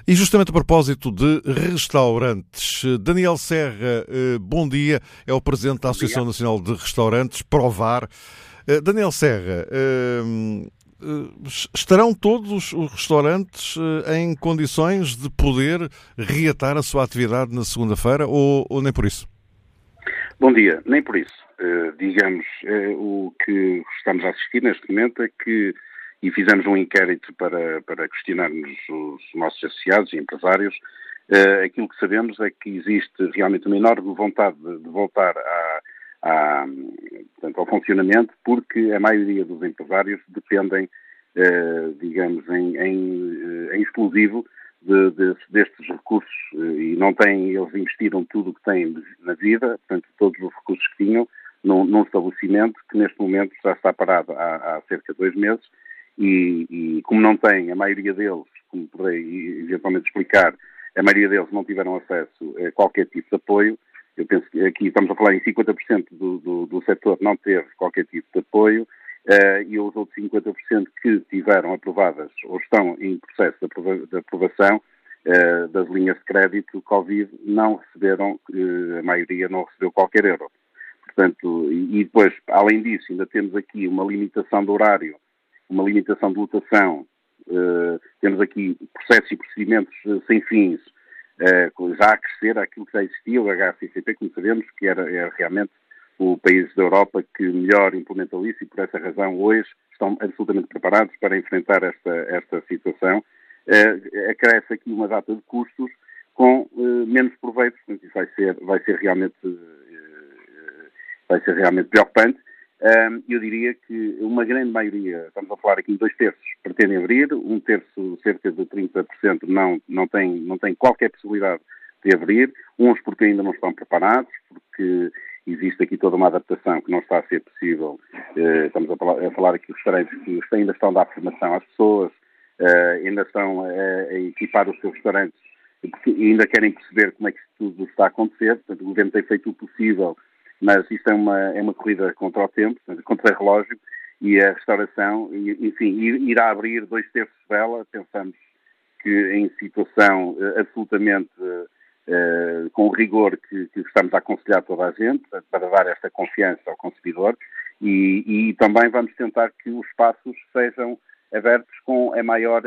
E justamente a propósito de restaurantes, Daniel Serra, bom dia, é o presidente da Associação Nacional de Restaurantes, Provar. Daniel Serra, estarão todos os restaurantes em condições de poder reatar a sua atividade na segunda-feira ou nem por isso? Bom dia, nem por isso. O que estamos a assistir neste momento é que, e fizemos um inquérito para questionarmos os nossos associados e empresários, aquilo que sabemos é que existe realmente uma enorme vontade de voltar portanto, ao funcionamento, porque a maioria dos empresários dependem, em exclusivo destes recursos e não têm, eles investiram tudo o que têm na vida, portanto, todos os recursos que tinham num estabelecimento que neste momento já está parado há cerca de 2 meses e como não têm, a maioria deles, como poderei eventualmente explicar, a maioria deles não tiveram acesso a qualquer tipo de apoio. Eu penso que aqui estamos a falar em 50% do setor não teve qualquer tipo de apoio e os outros 50% que tiveram aprovadas ou estão em processo de aprovação das linhas de crédito Covid não receberam, a maioria não recebeu qualquer euro. Portanto, e depois, além disso, ainda temos aqui uma limitação de horário, uma limitação de lotação, temos aqui processos e procedimentos sem fins, já a crescer aquilo que já existia, o HACCP, como sabemos, que era realmente o país da Europa que melhor implementou isso e por essa razão hoje estão absolutamente preparados para enfrentar esta situação. Acresce aqui uma data de custos com menos proveitos, portanto isso vai ser realmente preocupante. Eu diria que uma grande maioria, estamos a falar aqui em 2/3, pretendem abrir, 1/3, cerca de 30%, não tem qualquer possibilidade de abrir, uns porque ainda não estão preparados, porque existe aqui toda uma adaptação que não está a ser possível. Estamos a falar aqui de restaurantes que ainda estão a dar formação às pessoas, ainda estão a equipar os seus restaurantes, porque ainda querem perceber como é que isto tudo está a acontecer. Portanto, o governo tem feito o possível, mas isto é uma corrida contra o tempo, contra o relógio, e a restauração, enfim, irá abrir 2/3 dela. Pensamos que em situação absolutamente com o rigor que estamos a aconselhar toda a gente, para dar esta confiança ao consumidor, e também vamos tentar que os espaços sejam abertos com a maior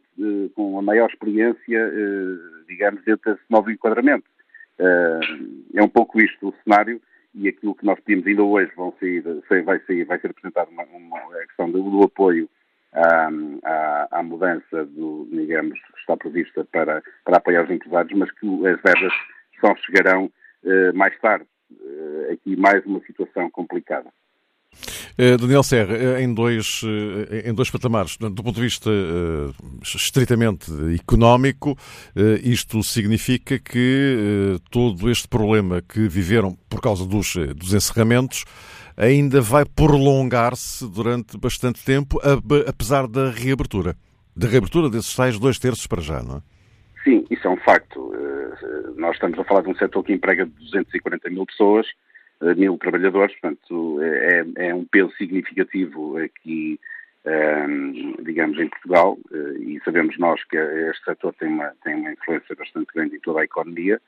experiência, digamos, dentro desse novo enquadramento. É um pouco isto o cenário. E aquilo que nós pedimos ainda hoje vai ser apresentado a questão do apoio à mudança digamos, que está prevista para apoiar os empresários, mas que as verbas só chegarão mais tarde. Aqui mais uma situação complicada. Daniel Serra, em dois patamares. Do ponto de vista estritamente económico, isto significa que todo este problema que viveram por causa dos encerramentos ainda vai prolongar-se durante bastante tempo, apesar da reabertura desses tais 2/3 para já, não é? Sim, isso é um facto. Nós estamos a falar de um setor que emprega 240 mil pessoas, 1.000 trabalhadores, portanto é um peso significativo aqui, digamos, em Portugal, e sabemos nós que este setor tem uma influência bastante grande em toda a economia.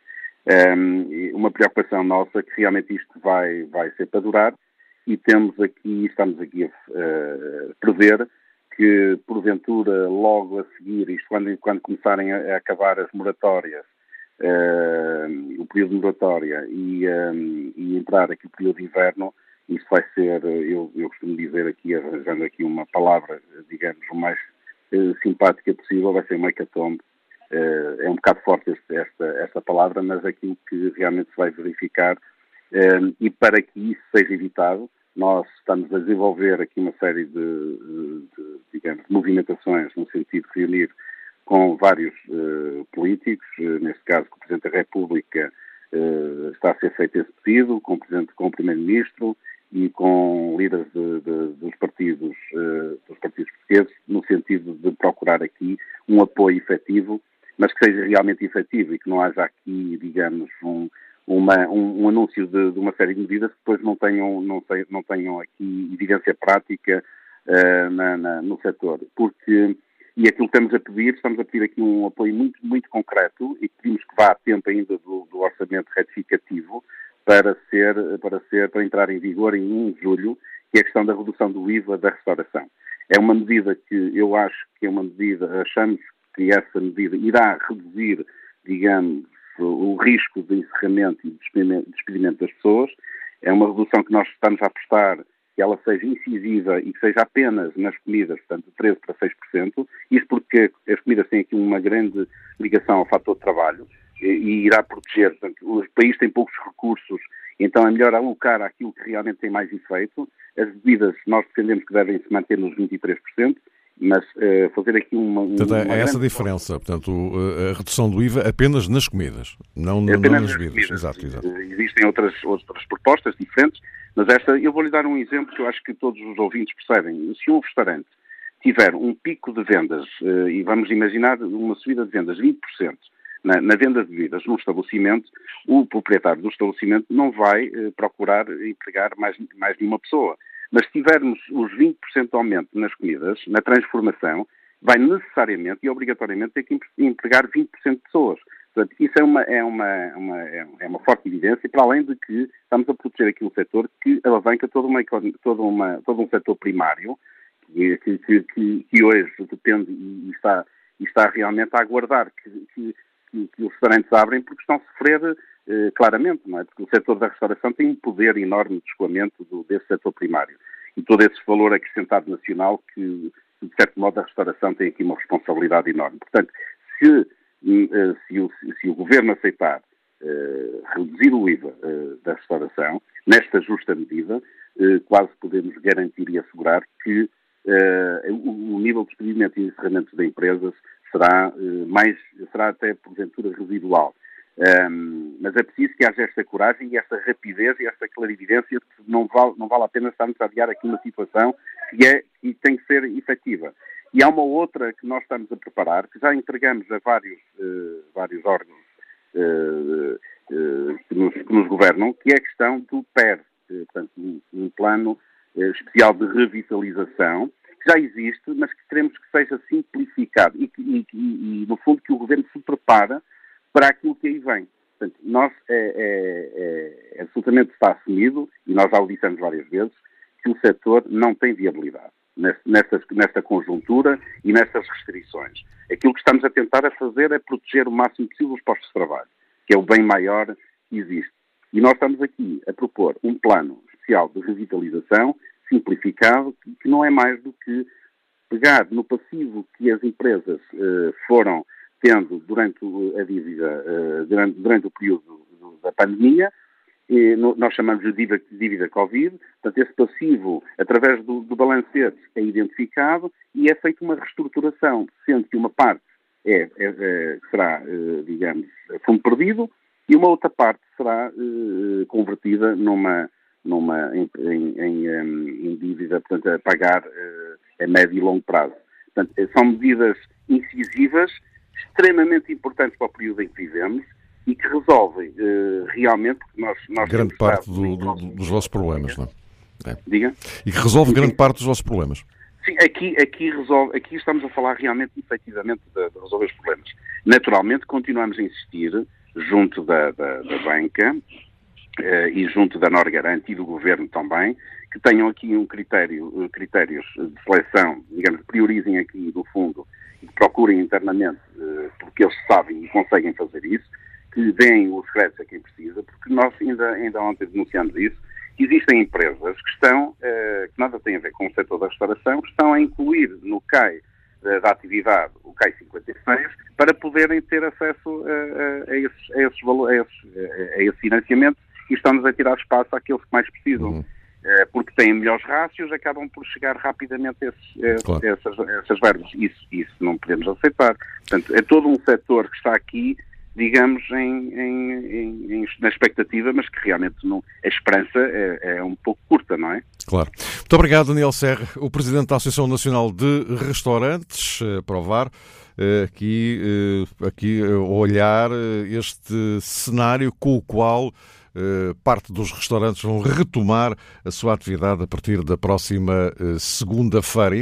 Uma preocupação nossa é que realmente isto vai ser para durar, e estamos aqui a prever que, porventura, logo a seguir, isto quando começarem a acabar as moratórias, o período de moratória e entrar aqui o período de inverno, isto vai ser, eu costumo dizer aqui, arranjando aqui uma palavra, digamos, o mais simpática possível, vai ser uma hecatombe. É um bocado forte esta palavra, mas aquilo que realmente se vai verificar, e para que isso seja evitado, nós estamos a desenvolver aqui uma série digamos, movimentações no sentido de reunir com vários políticos, neste caso com o Presidente da República está a ser feito esse pedido, com o Primeiro-Ministro e com líderes dos partidos portugueses, no sentido de procurar aqui um apoio efetivo, mas que seja realmente efetivo e que não haja aqui, digamos, um anúncio de uma série de medidas que depois não tenham aqui evidência prática no setor. Porque E aquilo que estamos a pedir aqui um apoio muito, muito concreto e pedimos que vá a tempo ainda do orçamento retificativo para entrar em vigor em 1 de julho, que é a questão da redução do IVA da restauração. É uma medida que eu acho que achamos que essa medida irá reduzir, digamos, o risco de encerramento e de despedimento das pessoas. É uma redução que nós estamos a apostar que ela seja incisiva e que seja apenas nas comidas, portanto, de 13% para 6%. Isso porque as comidas têm aqui uma grande ligação ao fator de trabalho e irá proteger. Portanto, o país tem poucos recursos, então é melhor alocar aquilo que realmente tem mais efeito. As bebidas nós defendemos que devem se manter nos 23%, mas fazer aqui Portanto, é essa a diferença. Portanto, a redução do IVA apenas nas comidas, não nas bebidas. Exato. Existem outras propostas diferentes, mas esta, eu vou-lhe dar um exemplo que eu acho que todos os ouvintes percebem. Se um restaurante tiver um pico de vendas, e vamos imaginar uma subida de vendas de 20%, na venda de bebidas no estabelecimento, o proprietário do estabelecimento não vai procurar empregar mais nenhuma pessoa. Mas se tivermos os 20% de aumento nas comidas, na transformação, vai necessariamente e obrigatoriamente ter que empregar 20% de pessoas. Portanto, isso é uma forte evidência, para além de que estamos a proteger aqui um setor que alavanca todo um setor primário, que hoje depende e está realmente a aguardar que os restaurantes abrem porque estão a sofrer claramente, não é? Porque o setor da restauração tem um poder enorme de escoamento desse setor primário. E todo esse valor acrescentado nacional que, de certo modo, a restauração tem aqui uma responsabilidade enorme. Portanto, se o Governo aceitar reduzir o IVA da restauração, nesta justa medida, quase podemos garantir e assegurar que o nível de despedimento e encerramento de empresas será até, porventura, residual. Mas é preciso que haja esta coragem e esta rapidez e esta clarividência de que não vale a pena estarmos a adiar aqui uma situação que tem que ser efetiva. E há uma outra que nós estamos a preparar, que já entregamos a vários órgãos que nos governam, que é a questão do PER, portanto, um plano especial de revitalização, que já existe, mas que queremos que seja simplificado e no fundo, que o Governo se prepara para aquilo que aí vem. Portanto, nós absolutamente está assumido, e nós já o dissemos várias vezes, que o setor não tem viabilidade nesta conjuntura e nestas restrições. Aquilo que estamos a tentar fazer é proteger o máximo possível os postos de trabalho, que é o bem maior que existe. E nós estamos aqui a propor um plano especial de revitalização simplificado, que não é mais do que pegar no passivo que as empresas foram tendo durante a dívida, durante o período da pandemia, nós chamamos de dívida Covid, portanto esse passivo, através do balancete, é identificado e é feita uma reestruturação, sendo que uma parte será, digamos, fundo perdido e uma outra parte será convertida em dívida, portanto, a pagar a médio e longo prazo. Portanto, são medidas incisivas, extremamente importantes para o período em que vivemos e que resolvem realmente, porque nós grande parte dos vossos problemas, não é? Diga? E que resolve grande parte dos vossos problemas. Sim, aqui estamos a falar realmente, efetivamente, de resolver os problemas. Naturalmente, continuamos a insistir junto da banca e junto da Norgarante e do Governo também, que tenham aqui critérios de seleção, digamos, priorizem aqui, no fundo, e que procurem internamente, porque eles sabem e conseguem fazer isso, que deem os créditos a quem precisa, porque nós ainda ontem denunciamos isso, que existem empresas que estão, que nada têm a ver com o setor da restauração, que estão a incluir no CAI da atividade, o CAI 56, para poderem ter acesso a esse financiamento e estão-nos a tirar espaço àqueles que mais precisam. Porque têm melhores rácios, acabam por chegar rapidamente a essas verbas. Isso não podemos aceitar. Portanto, é todo um setor que está aqui, digamos, na expectativa, mas que realmente a esperança é um pouco curta, não é? Claro. Muito obrigado, Daniel Serra, o Presidente da Associação Nacional de Restaurantes, provar aqui a olhar este cenário com o qual parte dos restaurantes vão retomar a sua atividade a partir da próxima segunda-feira.